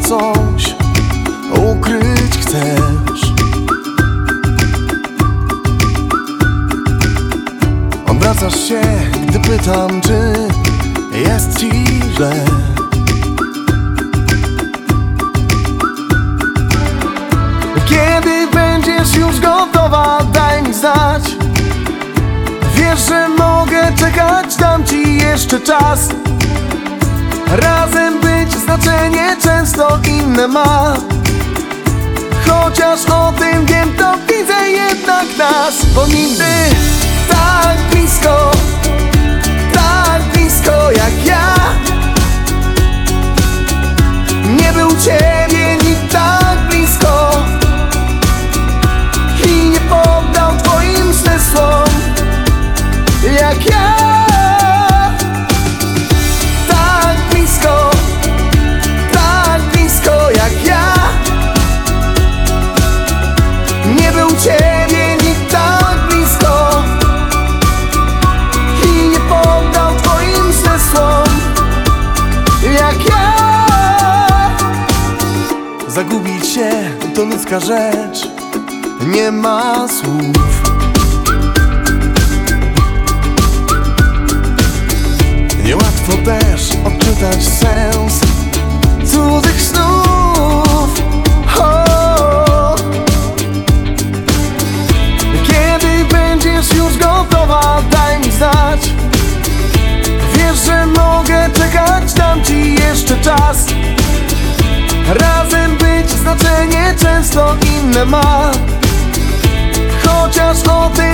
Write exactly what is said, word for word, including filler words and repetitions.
coś ukryć chcesz. Obracasz się, gdy pytam, czy jest ci źle. Kiedy będziesz już gotowa, daj mi znać. Wiesz, że mogę czekać, dam ci jeszcze czas. Razem być znaczenie często inne ma. Chociaż o tym wiem, to widzę jednak nas. Bo nigdy tak blisko, tak blisko jak ja nie był ciebie nikt tak blisko i nie poddał twoim zmysłom jak ja. Tak blisko, tak blisko jak ja nie był ciebie nikt tak blisko i nie poddał twoim zmysłom jak ja. Zagubić się to ludzka rzecz, nie ma słów. Niełatwo też odczytać sens cudzych snów. Oh. Kiedy będziesz już gotowa, daj mi znać. Wiesz, że mogę czekać, dam ci jeszcze czas. Razem być znaczenie często inne ma. Chociaż o tym